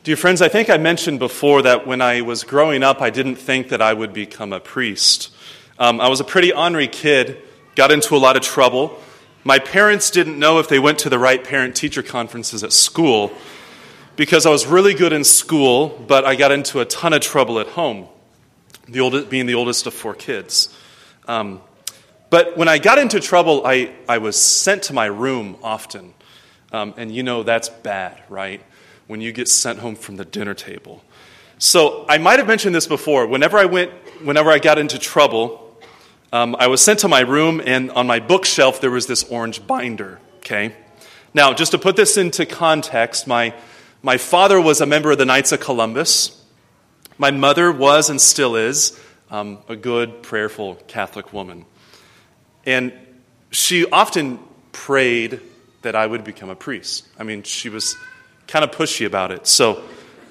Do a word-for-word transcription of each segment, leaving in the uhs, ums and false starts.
Dear friends, I think I mentioned before that when I was growing up, I didn't think that I would become a priest. Um, I was a pretty ornery kid, got into a lot of trouble. My parents didn't know if they went to the right parent-teacher conferences at school because I was really good in school, but I got into a ton of trouble at home, the oldest, being the oldest of four kids. Um, but when I got into trouble, I, I was sent to my room often. Um, and you know that's bad, right? When you get sent home from the dinner table. So I might have mentioned this before. Whenever I went, whenever I got into trouble, um, I was sent to my room, and on my bookshelf there was this orange binder. Okay. Now, just to put this into context, my my father was a member of the Knights of Columbus. My mother was and still is um, a good, prayerful Catholic woman, and she often prayed that I would become a priest. I mean, she was kind of pushy about it. So,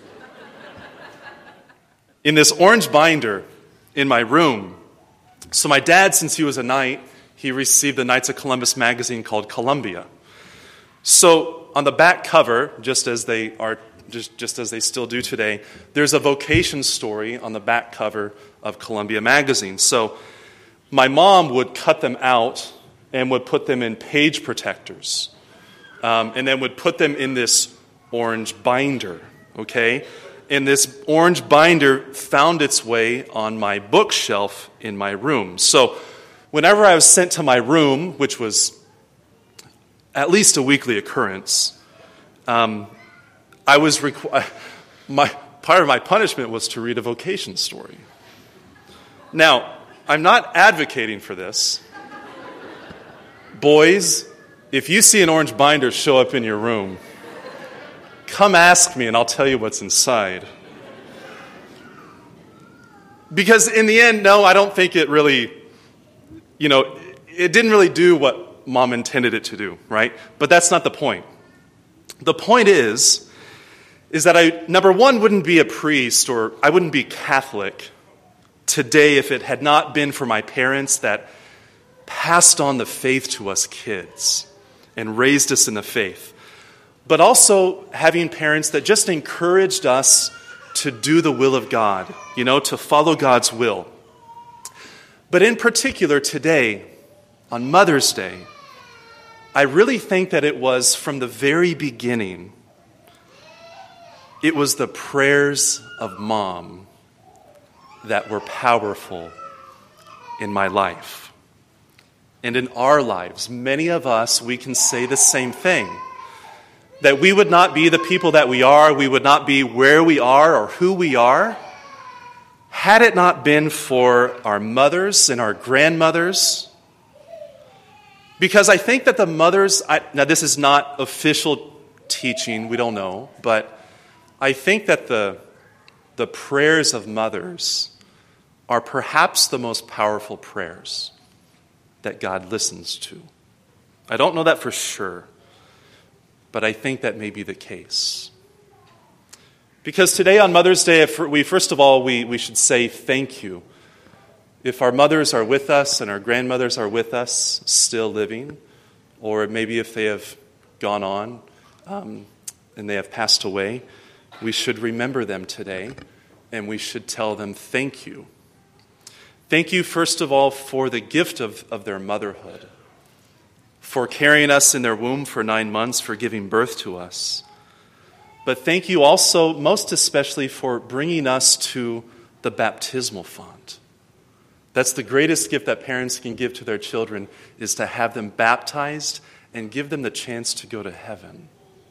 in this orange binder in my room, so my dad, since he was a knight, he received the Knights of Columbus magazine called Columbia. So, on the back cover, just as they are, just, just as they still do today, there's a vocation story on the back cover of Columbia magazine. So, my mom would cut them out and would put them in page protectors, um, and then would put them in this orange binder, okay? And this orange binder found its way on my bookshelf in my room. So whenever I was sent to my room, which was at least a weekly occurrence, um, I was requ- my part of my punishment was to read a vocation story. Now, I'm not advocating for this. Boys, if you see an orange binder show up in your room, come ask me and I'll tell you what's inside. Because in the end, no, I don't think it really, you know, it didn't really do what Mom intended it to do, right? But that's not the point. The point is, is that I, number one, wouldn't be a priest or I wouldn't be Catholic today if it had not been for my parents that passed on the faith to us kids and raised us in the faith. But also having parents that just encouraged us to do the will of God, you know, to follow God's will. But in particular today, on Mother's Day, I really think that it was from the very beginning, it was the prayers of Mom that were powerful in my life. And in our lives, many of us, we can say the same thing. That we would not be the people that we are, we would not be where we are or who we are, had it not been for our mothers and our grandmothers. Because I think that the mothers, I, now this is not official teaching, we don't know, but I think that the, the prayers of mothers are perhaps the most powerful prayers that God listens to. I don't know that for sure. But I think that may be the case. Because today on Mother's Day, if we first of all, we, we should say thank you. If our mothers are with us and our grandmothers are with us, still living, or maybe if they have gone on um, and they have passed away, we should remember them today and we should tell them thank you. Thank you, first of all, for the gift of, of their motherhood, for carrying us in their womb for nine months, for giving birth to us. But thank you also, most especially, for bringing us to the baptismal font. That's the greatest gift that parents can give to their children, is to have them baptized and give them the chance to go to heaven.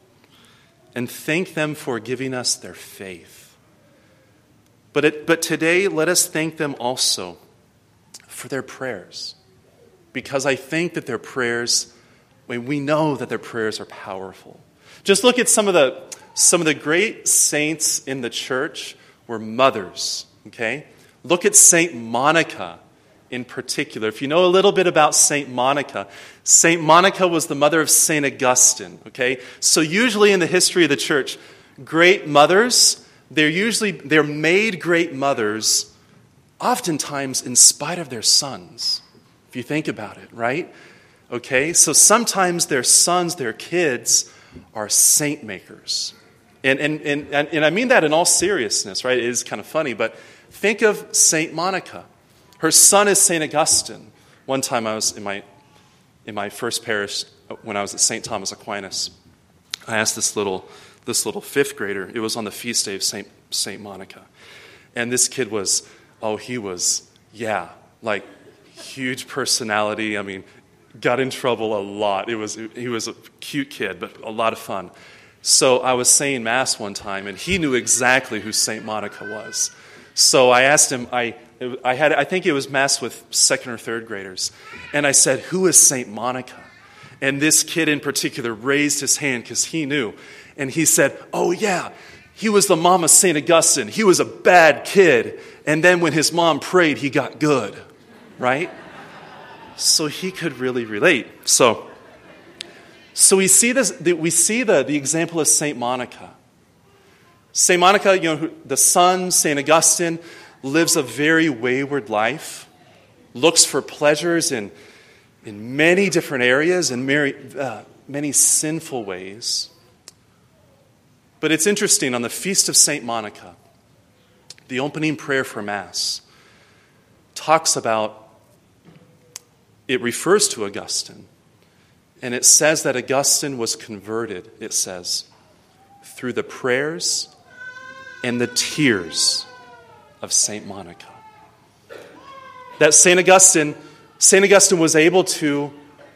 And thank them for giving us their faith. But, it, but today, let us thank them also for their prayers. Because I think that their prayers, we know that their prayers are powerful. Just look at some of the some of the great saints in the church were mothers, okay? Look at Saint Monica in particular. If you know a little bit about Saint Monica, Saint Monica was the mother of Saint Augustine, okay? So usually in the history of the church, great mothers, they're usually, they're made great mothers oftentimes in spite of their sons. If you think about it, right? Okay, so sometimes their sons, their kids, are saint makers. And, and, and, and I mean that in all seriousness, right? It is kind of funny, but think of Saint Monica. Her son is Saint Augustine. One time I was in my, in my first parish when I was at Saint Thomas Aquinas. I asked this little, this little fifth grader, it was on the feast day of Saint, Saint Monica. And this kid was, oh, he was, yeah, like huge personality. I mean, got in trouble a lot. It was he was a cute kid, but a lot of fun. So I was saying Mass one time, and he knew exactly who Saint Monica was. So I asked him, I I had I think it was Mass with second or third graders, and I said, who is Saint Monica? And this kid in particular raised his hand because he knew. And he said, oh yeah, he was the mom of Saint Augustine. He was a bad kid. And then when his mom prayed, he got good, right? So he could really relate. So, so we see this. We see the, the example of Saint Monica. Saint Monica, you know, the son, Saint Augustine, lives a very wayward life, looks for pleasures in, in many different areas and many, uh, many sinful ways. But it's interesting, on the Feast of Saint Monica, the opening prayer for Mass talks about, it refers to Augustine, and it says that Augustine was converted, it says, through the prayers and the tears of Saint Monica. That Saint Augustine, Saint Augustine was able to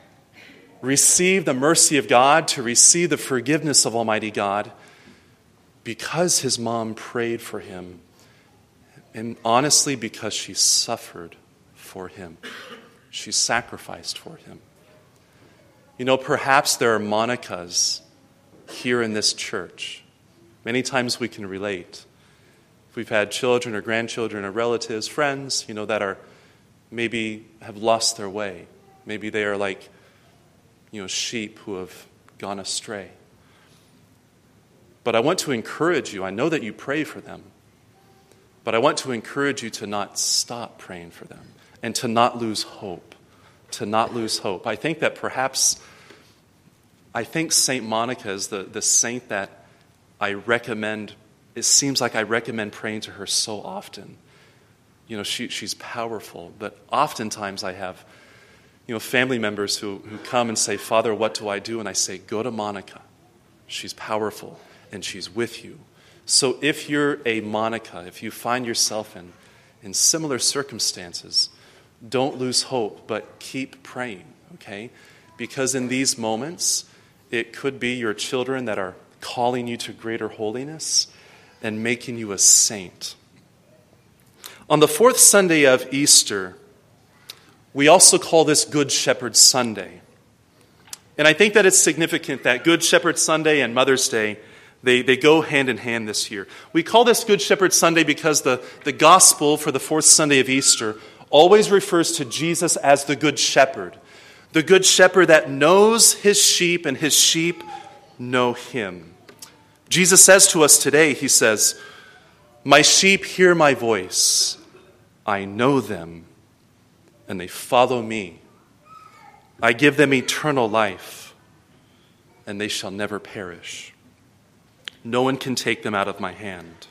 receive the mercy of God, to receive the forgiveness of Almighty God, because his mom prayed for him, and honestly, because she suffered for him. She sacrificed for him. You know, perhaps there are Monicas here in this church. Many times we can relate. If we've had children or grandchildren or relatives, friends, you know, that are maybe have lost their way. Maybe they are like, you know, sheep who have gone astray. But I want to encourage you. I know that you pray for them. But I want to encourage you to not stop praying for them and to not lose hope. To not lose hope. I think that perhaps, I think Saint Monica is the, the saint that I recommend. It seems like I recommend praying to her so often. You know, she, she's powerful. But oftentimes I have, you know, family members who, who come and say, Father, what do I do? And I say, go to Monica. She's powerful and she's with you. So if you're a Monica, if you find yourself in, in similar circumstances, don't lose hope, but keep praying, okay? Because in these moments, it could be your children that are calling you to greater holiness and making you a saint. On the fourth Sunday of Easter, we also call this Good Shepherd Sunday. And I think that it's significant that Good Shepherd Sunday and Mother's Day, They, they go hand in hand this year. We call this Good Shepherd Sunday because the, the gospel for the fourth Sunday of Easter always refers to Jesus as the Good Shepherd. The Good Shepherd that knows his sheep and his sheep know him. Jesus says to us today, he says, my sheep hear my voice. I know them and they follow me. I give them eternal life and they shall never perish. No one can take them out of my hand.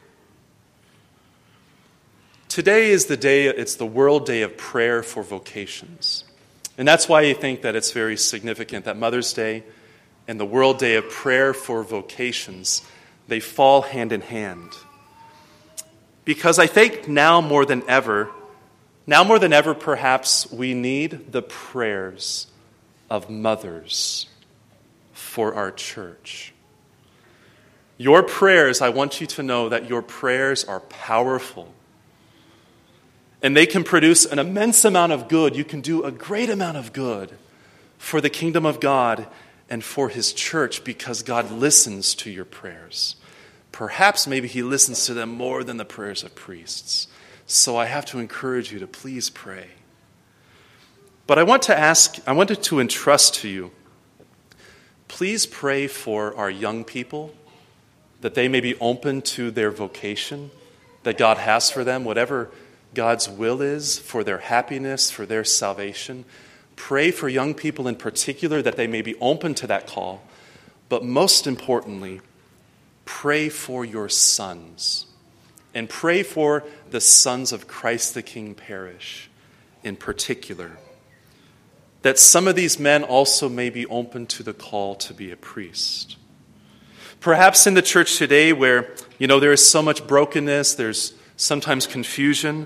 Today is the day, it's the World Day of Prayer for Vocations. And that's why I think that it's very significant that Mother's Day and the World Day of Prayer for Vocations, they fall hand in hand. Because I think now more than ever, now more than ever perhaps, we need the prayers of mothers for our church. Your prayers, I want you to know that your prayers are powerful. And they can produce an immense amount of good. You can do a great amount of good for the kingdom of God and for his church because God listens to your prayers. Perhaps maybe he listens to them more than the prayers of priests. So I have to encourage you to please pray. But I want to ask, I wanted to entrust to you, please pray for our young people, that they may be open to their vocation that God has for them, whatever God's will is for their happiness, for their salvation. Pray for young people in particular that they may be open to that call. But most importantly, pray for your sons. And pray for the sons of Christ the King parish in particular. That some of these men also may be open to the call to be a priest. Perhaps in the church today where, you know, there is so much brokenness, there's sometimes confusion.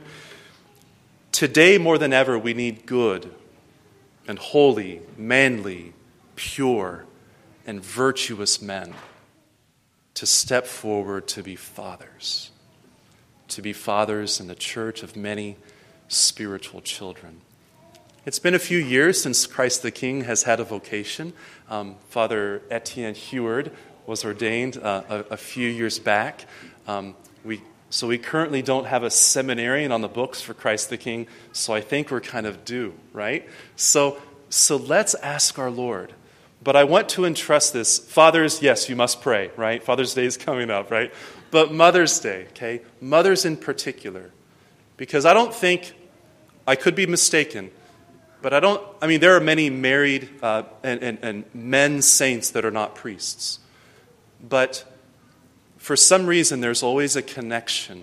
Today more than ever we need good and holy, manly, pure, and virtuous men to step forward to be fathers. To be fathers in the church of many spiritual children. It's been a few years since Christ the King has had a vocation. Um, Father Etienne Heward was ordained uh, a, a few years back. Um, we so we currently don't have a seminarian on the books for Christ the King, so I think we're kind of due, right? So so let's ask our Lord. But I want to entrust this. Fathers, yes, you must pray, right? Father's Day is coming up, right? But Mother's Day, okay? Mothers in particular. Because I don't think, I could be mistaken, but I don't, I mean, there are many married uh, and, and, and men saints that are not priests. But for some reason, there's always a connection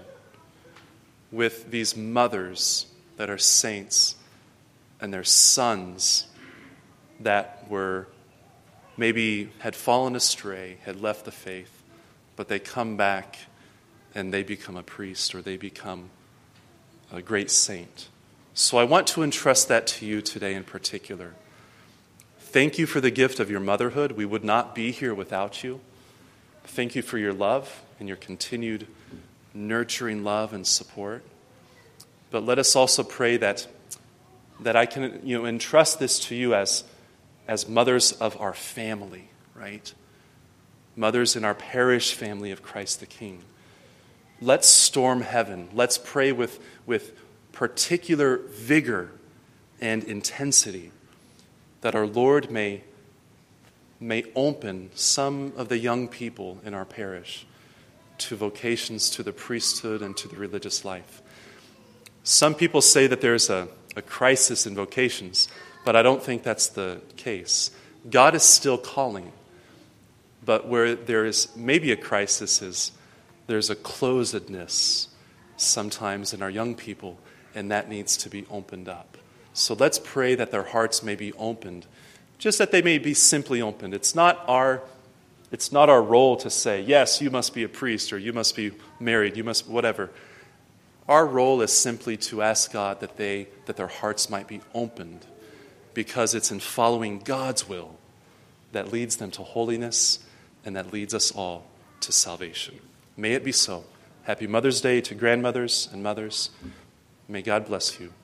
with these mothers that are saints and their sons that were maybe had fallen astray, had left the faith, but they come back and they become a priest or they become a great saint. So I want to entrust that to you today in particular. Thank you for the gift of your motherhood. We would not be here without you. Thank you for your love and your continued nurturing love and support. But let us also pray that that I can, you know, entrust this to you as as mothers of our family, right? Mothers in our parish family of Christ the King. Let's storm heaven. Let's pray with, with particular vigor and intensity that our Lord may, may open some of the young people in our parish to vocations to the priesthood and to the religious life. Some people say that there's a, a crisis in vocations, but I don't think that's the case. God is still calling. But where there is maybe a crisis is there's a closedness sometimes in our young people, and that needs to be opened up. So let's pray that their hearts may be opened, just that they may be simply opened. It's not our, it's not our role to say, yes, you must be a priest, or you must be married, you must, whatever. Our role is simply to ask God that they, that their hearts might be opened, because it's in following God's will that leads them to holiness and that leads us all to salvation. May it be so. Happy Mother's Day to grandmothers and mothers. May God bless you.